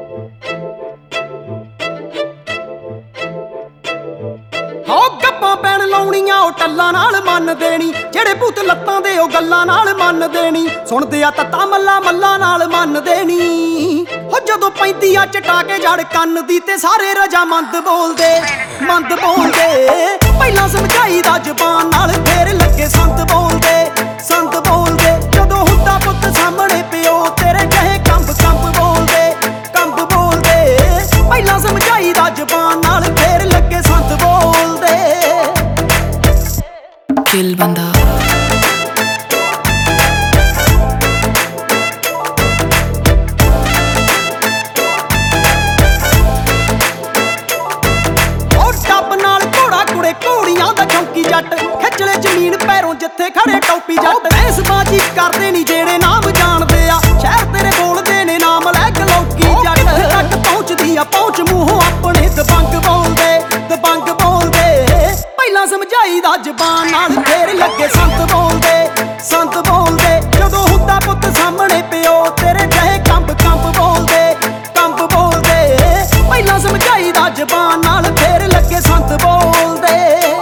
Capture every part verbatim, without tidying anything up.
ਹੋ ਗੱਪਾਂ ਪੈਣ ਲਾਉਣੀਆਂ ਉਹ ਟੱਲਾਂ ਨਾਲ ਮੰਨ ਦੇਣੀ, ਜਿਹੜੇ ਭੂਤ ਲੱਤਾਂ ਦੇ ਉਹ ਗੱਲਾਂ ਨਾਲ ਮੰਨ ਦੇਣੀ, ਸੁਣਦੇ ਆ ਤੱਤਾ ਮੱਲਾ ਮੱਲਾ ਨਾਲ ਮੰਨ ਦੇਣੀ। ਹੋ ਜਦੋਂ ਪੈਂਦੀ ਆ ਚਟਾ ਕੇ ਜੜ ਕੰਨ ਦੀ ਤੇ ਸਾਰੇ ਰਜਾਮੰਦ ਬੋਲਦੇ ਮੰਦ ਬੋਲਦੇ। ਪਹਿਲਾਂ ਸਮਝਾਈਦਾ ਜ਼ੁਬਾਨ ਨਾਲ ਫੇਰ ਲੱਗੇ ਸੰਤ ਬੋਲਦੇ ਸੰਤ ਬੋਲਦੇ। ਜਦੋਂ ਹੁੰਦਾ ਪੁੱਤ ਸਾਹਮਣੇ ਪਿਓ ਤੇਰੇ ਕਹੇ ਕੰਬ ਕੰਬ ਬੋਲਦੇ ਕੰਬ ਬੋਲਦੇ। ਪਹਿਲਾਂ ਸਮਝਾਈਦਾ ਜ਼ੁਬਾਨ ਨਾਲ ਫੇਰ ਲੱਗੇ ਸੰਤ ਬੋਲਦੇ। ਦਿਲ ਬੰਦਾ ਘੋੜੀਆਂ ਦਾ ਚੌਂਕੀ ਜੱਟ ਖਿੱਚਲੇ ਜ਼ਮੀਨ ਪੈਰੋਂ ਜਿੱਥੇ ਖੜੇ ਟੌਪੀ ਜੱਟ। ਬੈਸਬਾਜੀ ਕਰਦੇ ਨੀ ਜਿਹੜੇ ਨਾਮ ਜਾਣਦੇ ਆ, ਸ਼ਹਿਰ ਤੇਰੇ ਬੋਲਦੇ ਨੇ ਨਾਮ ਲੈ ਕੇ ਲੋਕੀ ਜੱਟ। ਤੱਕ ਪਹੁੰਚਦੀ ਆ ਪਹੁੰਚ ਮੂੰਹੋਂ ਆਪਣੇ ਦਬੰਗ ਬੋਲਦੇ ਦਬੰਗ ਬੋਲਦੇ। ਪਹਿਲਾਂ ਸਮਝਾਈਦਾ ਜ਼ਬਾਨ ਨਾਲ ਫੇਰ ਲੱਗੇ ਸੰਤ ਬੋਲਦੇ ਸੰਤ ਬੋਲਦੇ। ਜਦੋਂ ਹੁੰਦਾ ਪੁੱਤ ਸਾਹਮਣੇ ਪਿਓ ਤੇਰੇ ਕਹੇ ਕੰਬ ਕੰਬ ਬੋਲਦੇ ਕੰਬ ਬੋਲਦੇ। ਪਹਿਲਾਂ ਸਮਝਾਈਦਾ ਜ਼ਬਾਨ ਨਾਲ ਫੇਰ ਲੱਗੇ ਸੰਤ ਬੋਲਦੇ।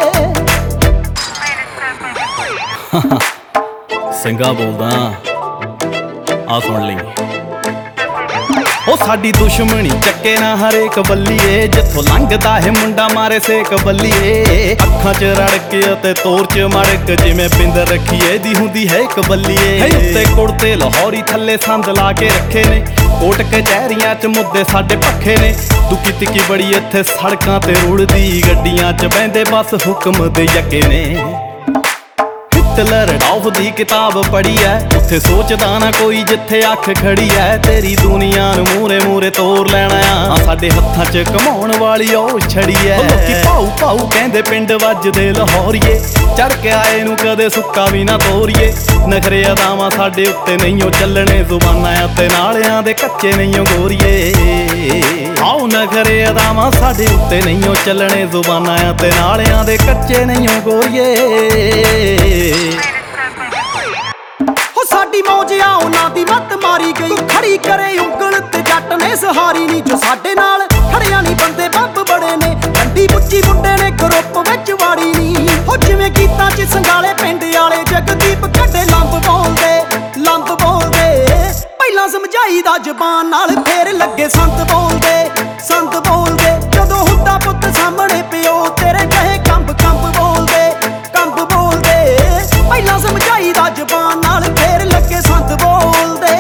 ਸਿੰਘਾ ਬੋਲਦਾ ਆ ਸੁਣ ਲਈ। ਉਹ ਸਾਡੀ ਦੁਸ਼ਮਣੀ ਚੱਕੇ ਨਾ ਹਰੇਕ ਬੱਲੀਏ, ਜਿੱਥੋਂ ਲੰਘਦਾ ਹੈ ਮੁੰਡਾ ਮਾਰੇ ਸੇਕ ਬੱਲੀਏ। ਅੱਖਾਂ 'ਚ ਰੜਕ ਅਤੇ ਤੋਰ 'ਚ ਮੜਕ, ਜਿਵੇਂ ਪਿੰਦਰ ਰੱਖੀਏ ਦੀ ਹੁੰਦੀ ਹੈ ਇੱਕ ਬੱਲੀਏ। ਉੱਤੇ ਕੁੜਤੇ ਲਾਹੌਰੀ ਥੱਲੇ ਸੰਦ ਲਾ ਕੇ ਰੱਖੇ ਨੇ, ਕੋਟ ਕਚਹਿਰੀਆਂ 'ਚ ਮੁੱਦੇ ਸਾਡੇ ਪੱਖੇ ਨੇ। ਦੁੱਕੀ ਤਿੱਕੀ ਬੜੀ ਇੱਥੇ ਸੜਕਾਂ ਤੇ ਰੁੜਦੀ, ਗੱਡੀਆਂ 'ਚ ਬਹਿੰਦੇ ਬਸ ਹੁਕਮ ਦੇ ਯੱਕੇ ਨੇ। ਹਿਟਲਰ ਡੌਫ ਦੀ ਕਿਤਾਬ ਪੜ੍ਹੀ ਐ, ਉੱਥੇ ਸੋਚਦਾ ਨਾ ਕੋਈ ਜਿੱਥੇ ਅੱਖ ਖੜੀ ਐ। ਤੇਰੀ ਦੁਨੀਆ ਨੂੰ ਮੂਰੇ ਮੂਰੇ ਤੋਰ ਲੈਣਾ ਆ, ਸਾਡੇ ਹੱਥਾਂ 'ਚ ਕਮਾਉਣ ਵਾਲੀ ਉਹ ਛੜੀ ਐ। ਲੋਕੀ ਭਾਊ ਭਾਊ ਕਹਿੰਦੇ ਪਿੰਡ ਵੱਜਦੇ ਲਾਹੌਰੀਏ, ਚੜ ਕੇ ਆਏ ਨੂੰ ਕਦੇ ਸੁੱਕਾ ਵੀ ਨਾ ਤੋਰੀਏ। ਨਖਰੇ ਅਦਾਵਾਂ ਸਾਡੇ ਉੱਤੇ ਨਹੀਂ ਓ ਚੱਲਣੇ, ਜ਼ੁਬਾਨਾਂ ਅਤੇ ਨਾਲਿਆਂ ਦੇ ਕੱਚੇ ਨਹੀਂ ਓ ਗੋਰੀਏ। ਆਓ ਨਖਰੇ ਅਦਾਵਾਂ ਸਾਡੇ ਉੱਤੇ ਨਹੀਂ ਓ ਚੱਲਣੇ, ਜ਼ੁਬਾਨਾਂ ਅਤੇ ਨਾਲਿਆਂ ਦੇ ਕੱਚੇ ਨਹੀਂ ਓ ਗੋਰੀਏ। ਹੋ ਸਾਡੀ ਮੌਜ ਆ ਉਹਨਾਂ ਦੀ ਮੱਤ ਮਾਰੀ ਗਈ, ਖੜੀ ਕਰੇ ਉਂਗਲ ਤੇ ਜੱਟ ਨੇ ਸਹਾਰੀ ਨੀ। ਜੋ ਸਾਡੇ ਨਾਲ ਖੜਿਆ ਨੀ ਬੰਦੇ ਬੰਬ ਬੜੇ ਨੇ, ਡੰਡੀ ਬੁੱਚੀ ਮੁੰਡੇ ਨੇ ਗਰੁੱਪ ਵਿੱਚ ਵਾੜੀ ਨੀ। ਹੋ ਜਿਵੇਂ ਗੀਤਾਂ 'ਚ ਸੰਗਾਲੇ ਪਿੰਡ ਵਾਲੇ ਜਗਦੀਪ ਕੱਢੇ ਲੰਬ ਬੋਲਦੇ ਲੰਬ ਬੋਲਦੇ। ਪਹਿਲਾਂ ਸਮਝਾਈਦਾ ਜ਼ਬਾਨ ਨਾਲ ਫੇਰ ਲੱਗੇ ਸੰਤ ਬੋਲਦੇ ਸੰਤ ਬੋਲਦੇ। ਜਦੋਂ ਹੁੰਦਾ ਪੁੱਤ ਸਾਹਮਣੇ ਪਿਓ ਤੇਰੇ ਕਹੇ ਕੰਬ ਕੰਬ ਬੋਲਦੇ ਕੰਬ ਬੋਲਦੇ। ਪਹਿਲਾਂ ਸਮਝਾਈਦਾ ਜ਼ਬਾਨ ਨਾਲ ਫੇਰ ਲੱਗੇ ਸੰਤ ਬੋਲਦੇ।